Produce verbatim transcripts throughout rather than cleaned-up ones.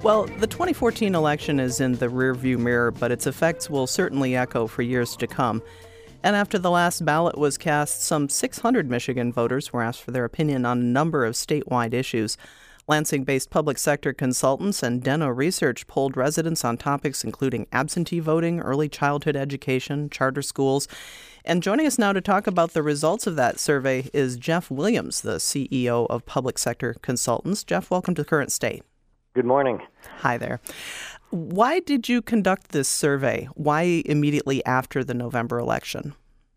Well, the twenty fourteen election is in the rearview mirror, but its effects will certainly echo for years to come. And after the last ballot was cast, some six hundred Michigan voters were asked for their opinion on a number of statewide issues. Lansing-based public sector consultants and Deno Research polled residents on topics including absentee voting, early childhood education, charter schools. And joining us now to talk about the results of that survey is Jeff Williams, the C E O of Public Sector Consultants. Jeff, welcome to Current State. Good morning. Hi there. Why did you conduct this survey? Why immediately after the November election?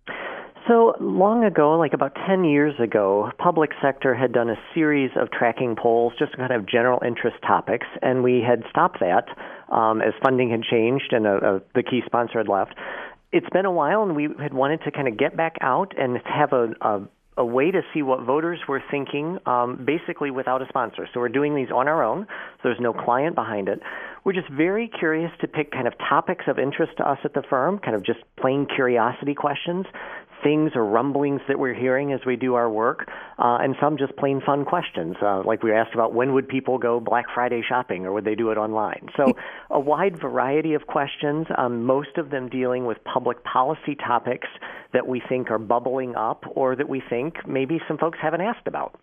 So long ago, like about ten years ago, Public Sector had done a series of tracking polls, just kind of general interest topics, and we had stopped that um, as funding had changed and uh, uh, the key sponsor had left. It's been a while, and we had wanted to kind of get back out and have a, a a way to see what voters were thinking, um, basically without a sponsor. So we're doing these on our own, so there's no client behind it. We're just very curious to pick kind of topics of interest to us at the firm, kind of just plain curiosity questions, things or rumblings that we're hearing as we do our work, uh, and some just plain fun questions, uh, like we were asked about when would people go Black Friday shopping or would they do it online. So a wide variety of questions, um, most of them dealing with public policy topics that we think are bubbling up or that we think maybe some folks haven't asked about.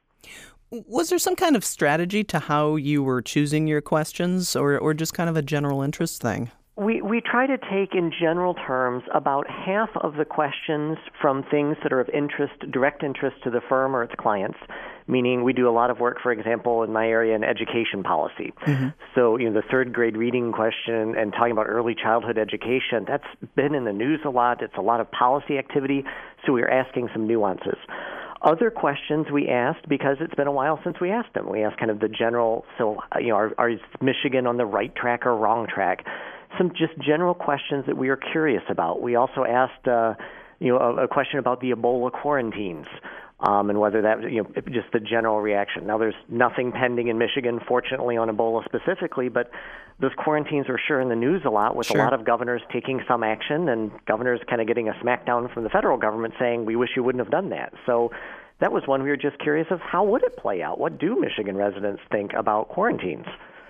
Was there some kind of strategy to how you were choosing your questions or, or just kind of a general interest thing? We we try to take, in general terms, about half of the questions from things that are of interest, direct interest to the firm or its clients, meaning we do a lot of work, for example, in my area in education policy. Mm-hmm. So, you know, the third grade reading question and talking about early childhood education, that's been in the news a lot. It's a lot of policy activity, so we're asking some nuances. Other questions we asked because it's been a while since we asked them. We asked kind of the general, so, you know, are, are is Michigan on the right track or wrong track? Some just general questions that we are curious about. We also asked, uh, you know, a, a question about the Ebola quarantines um, and whether that, you know, just the general reaction. Now, there's nothing pending in Michigan, fortunately, on Ebola specifically, but those quarantines are sure in the news a lot with sure. a lot of governors taking some action and governors kind of getting a smackdown from the federal government saying, we wish you wouldn't have done that. So that was one we were just curious of, how would it play out? What do Michigan residents think about quarantines?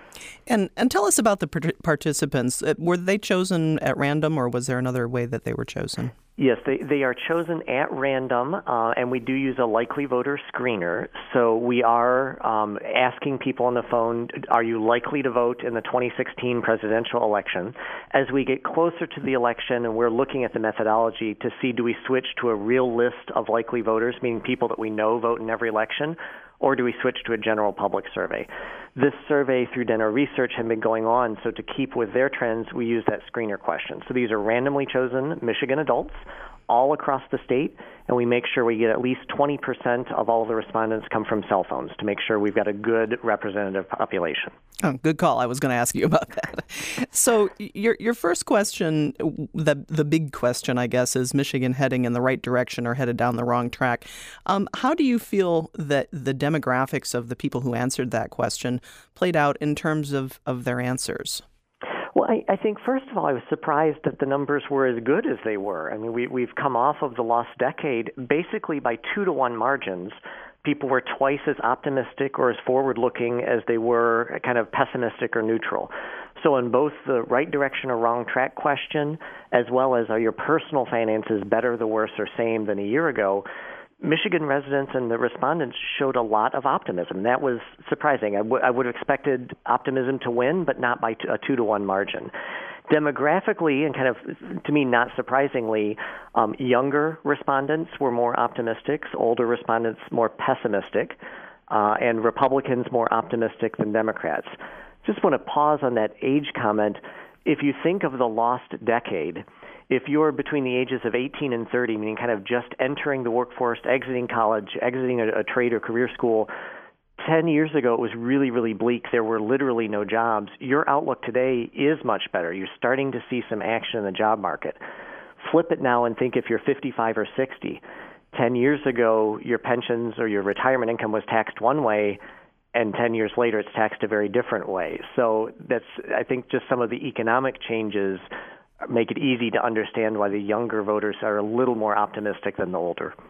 And and tell us about the participants. Were they chosen at random, or was there another way that they were chosen? Yes, they, they are chosen at random, uh, and we do use a likely voter screener. So we are um, asking people on the phone, are you likely to vote in the twenty sixteen presidential election? As we get closer to the election, and we're looking at the methodology to see, do we switch to a real list of likely voters, meaning people that we know vote in every election, or do we switch to a general public survey? This survey through Deno Research had been going on, so to keep with their trends, we use that screener question. So these are randomly chosen Michigan adults all across the state, and we make sure we get at least twenty percent of all of the respondents come from cell phones to make sure we've got a good representative population. Oh, good call. I was going to ask you about that. So your your first question, the the big question, I guess, is Michigan heading in the right direction or headed down the wrong track? Um, how do you feel that the demographics of the people who answered that question played out in terms of, of their answers? Well, I, I think, first of all, I was surprised that the numbers were as good as they were. I mean, we, we've come off of the lost decade basically by two to one margins. People were twice as optimistic or as forward-looking as they were kind of pessimistic or neutral. So in both the right direction or wrong track question, as well as are your personal finances better, the worse, or same than a year ago, Michigan residents and the respondents showed a lot of optimism. That was surprising. I, w- I would have expected optimism to win, but not by t- a two to one margin. Demographically, and kind of, to me, not surprisingly, um, younger respondents were more optimistic, older respondents more pessimistic, uh, and Republicans more optimistic than Democrats. Just want to pause on that age comment. If you think of the lost decade, if you're between the ages of eighteen and thirty, meaning kind of just entering the workforce, exiting college, exiting a, a trade or career school, ten years ago it was really, really bleak. There were literally no jobs. Your outlook today is much better. You're starting to see some action in the job market. Flip it now and think if you're fifty-five or sixty. ten years ago, your pensions or your retirement income was taxed one way, and ten years later it's taxed a very different way. So that's, I think, just some of the economic changes make it easy to understand why the younger voters are a little more optimistic than the older.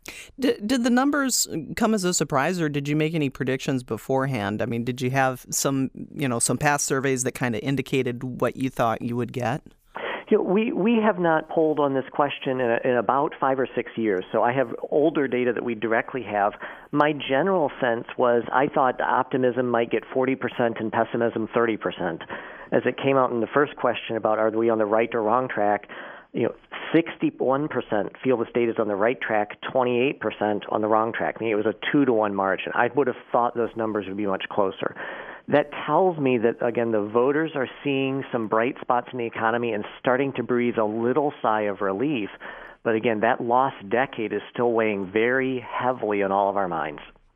Did, did the numbers come as a surprise, or did you make any predictions beforehand? I mean, did you have some, you know, some past surveys that kind of indicated what you thought you would get? You know, we, we have not polled on this question in, a, in about five or six years, so I have older data that we directly have. My general sense was I thought optimism might get forty percent and pessimism thirty percent. As it came out in the first question about are we on the right or wrong track, you know, sixty-one percent feel the state is on the right track, twenty-eight percent on the wrong track. I mean, it was a two to one margin. I would have thought those numbers would be much closer. That tells me that, again, the voters are seeing some bright spots in the economy and starting to breathe a little sigh of relief. But again, that lost decade is still weighing very heavily on all of our minds.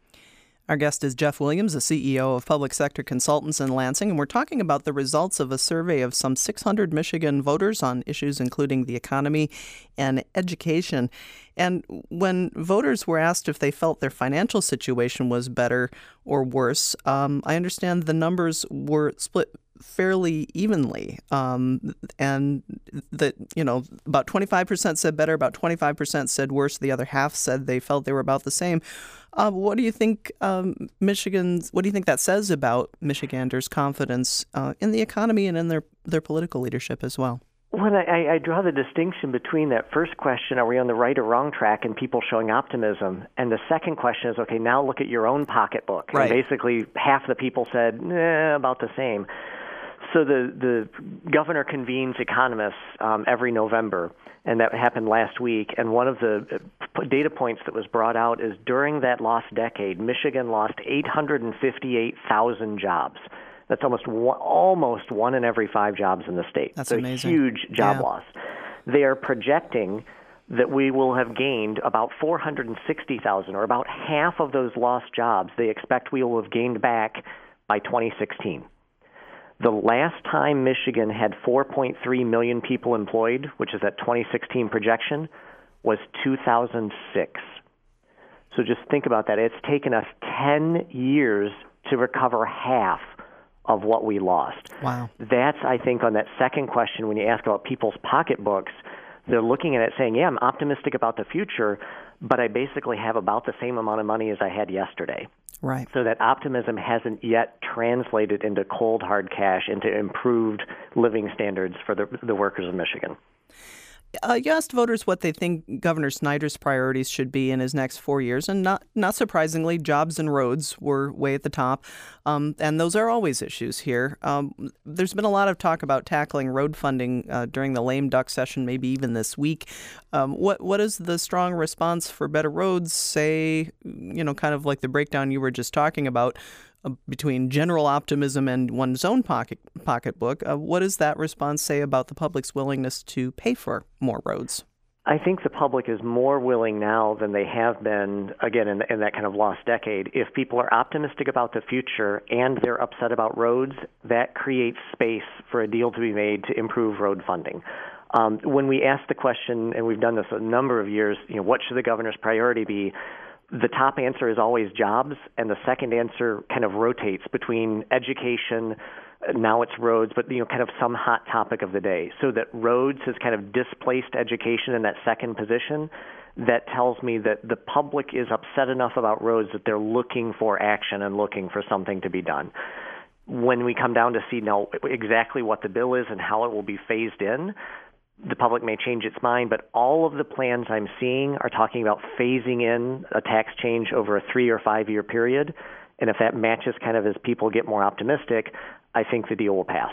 Our guest is Jeff Williams, the C E O of Public Sector Consultants in Lansing, and we're talking about the results of a survey of some six hundred Michigan voters on issues including the economy and education. And when voters were asked if they felt their financial situation was better or worse, um, I understand the numbers were split fairly evenly, um, and that, you know, about twenty-five percent said better, about twenty-five percent said worse. The other half said they felt they were about the same. Uh, what do you think, um, Michigan's? What do you think that says about Michiganders' confidence uh, in the economy and in their their political leadership as well? When I, I draw the distinction between that first question, are we on the right or wrong track, and people showing optimism, and the second question is, okay, now look at your own pocketbook. Right. And basically, half the people said, eh, about the same. So the, the governor convenes economists um, every November, and that happened last week. And one of the data points that was brought out is during that lost decade, Michigan lost eight hundred fifty-eight thousand jobs. That's almost one, almost one in every five jobs in the state. That's so amazing. A huge job yeah. loss. They are projecting that we will have gained about four hundred sixty thousand, or about half of those lost jobs. They expect we will have gained back by twenty sixteen. The last time Michigan had four point three million people employed, which is that twenty sixteen projection, was two thousand six. So just think about that. It's taken us ten years to recover half of what we lost. Wow. That's, I think, on that second question, when you ask about people's pocketbooks, they're looking at it saying, yeah, I'm optimistic about the future, but I basically have about the same amount of money as I had yesterday. Right. So that optimism hasn't yet translated into cold, hard cash, into improved living standards for the, the workers of Michigan. Uh, you asked voters what they think Governor Snyder's priorities should be in his next four years, and not not surprisingly, jobs and roads were way at the top, um, and those are always issues here. Um, there's been a lot of talk about tackling road funding uh, during the lame duck session, maybe even this week. Um, what what is the strong response for better roads? Say, you know, kind of like the breakdown you were just talking about, between general optimism and one's own pocket pocketbook. Uh, what does that response say about the public's willingness to pay for more roads? I think the public is more willing now than they have been, again, in, in that kind of lost decade. If people are optimistic about the future and they're upset about roads, that creates space for a deal to be made to improve road funding. Um, when we ask the question, and we've done this a number of years, you know, what should the governor's priority be? The top answer is always jobs, and the second answer kind of rotates between education, now it's roads, but you know, kind of some hot topic of the day. So that roads has kind of displaced education in that second position. That tells me that the public is upset enough about roads that they're looking for action and looking for something to be done. When we come down to see now exactly what the bill is and how it will be phased in, the public may change its mind, but all of the plans I'm seeing are talking about phasing in a tax change over a three or five year period. And if that matches kind of as people get more optimistic, I think the deal will pass.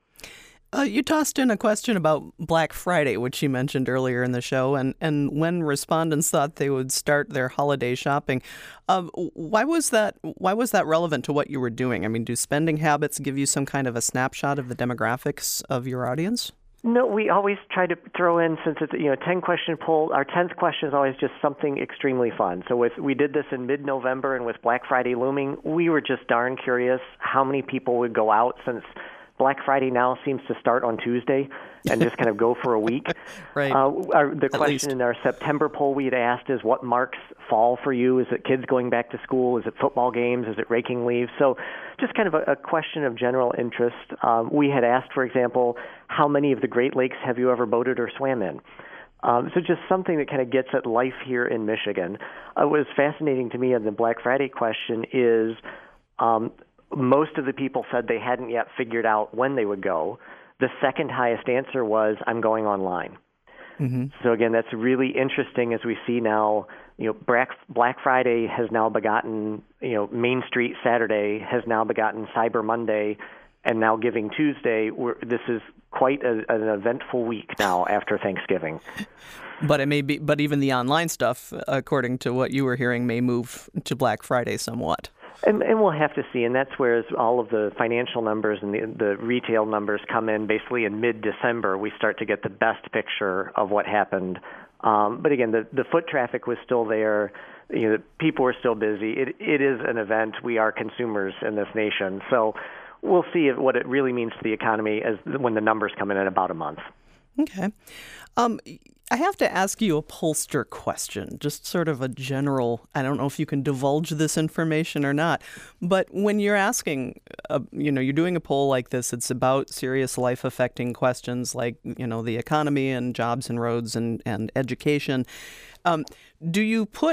Uh, you tossed in a question about Black Friday, which you mentioned earlier in the show, and, and when respondents thought they would start their holiday shopping. Uh, why was that? Why was that relevant to what you were doing? I mean, do spending habits give you some kind of a snapshot of the demographics of your audience? No, we always try to throw in, since it's, you know, a ten-question poll, our tenth question is always just something extremely fun. So with we did this in mid-November, and with Black Friday looming, we were just darn curious how many people would go out, since Black Friday now seems to start on Tuesday and just kind of go for a week. Right. Uh, our, the At question least. in our September poll we had asked is, what marks fall for you? Is it kids going back to school? Is it football games? Is it raking leaves? So just kind of a, a question of general interest. Um, we had asked, for example, how many of the Great Lakes have you ever boated or swam in? Um, so just something that kind of gets at life here in Michigan. Uh, what was fascinating to me on the Black Friday question is um, most of the people said they hadn't yet figured out when they would go. The second highest answer was, I'm going online. Mm-hmm. So again, that's really interesting as we see now, you know, Black, Black Friday has now begotten, you know, Main Street Saturday has now begotten Cyber Monday, and now Giving Tuesday. We're, this is quite a, an eventful week now after Thanksgiving. But it may be, but even the online stuff, according to what you were hearing, may move to Black Friday somewhat. And, and we'll have to see, and that's where all of the financial numbers and the, the retail numbers come in. Basically, in mid-December, we start to get the best picture of what happened. Um, but again, the, the foot traffic was still there. You know, people were still busy. It, it is an event. We are consumers in this nation, so we'll see if, what it really means to the economy as when the numbers come in in about a month. Okay. Um, I have to ask you a pollster question, just sort of a general, I don't know if you can divulge this information or not, but when you're asking, uh, you know, you're doing a poll like this, it's about serious life-affecting questions like, you know, the economy and jobs and roads and, and education. Um, do you put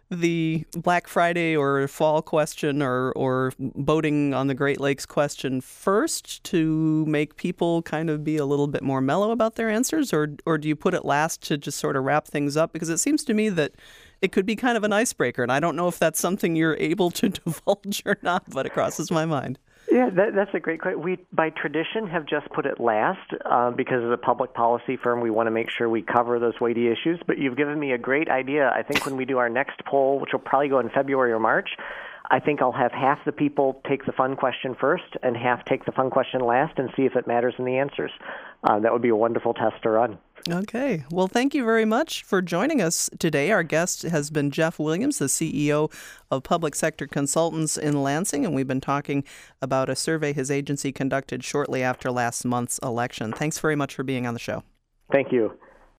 the Black Friday or fall question or, or boating on the Great Lakes question first to make people kind of be a little bit more mellow about their answers, or or do you put it last to just sort of wrap things up? Because it seems to me that it could be kind of an icebreaker, and I don't know if that's something you're able to divulge or not, but it crosses my mind. Yeah, that, that's a great question. We, by tradition, have just put it last uh, because as a public policy firm, we want to make sure we cover those weighty issues. But you've given me a great idea. I think when we do our next poll, which will probably go in February or March, I think I'll have half the people take the fun question first and half take the fun question last and see if it matters in the answers. Uh, that would be a wonderful test to run. Okay. Well, thank you very much for joining us today. Our guest has been Jeff Williams, the C E O of Public Sector Consultants in Lansing, and we've been talking about a survey his agency conducted shortly after last month's election. Thanks very much for being on the show. Thank you.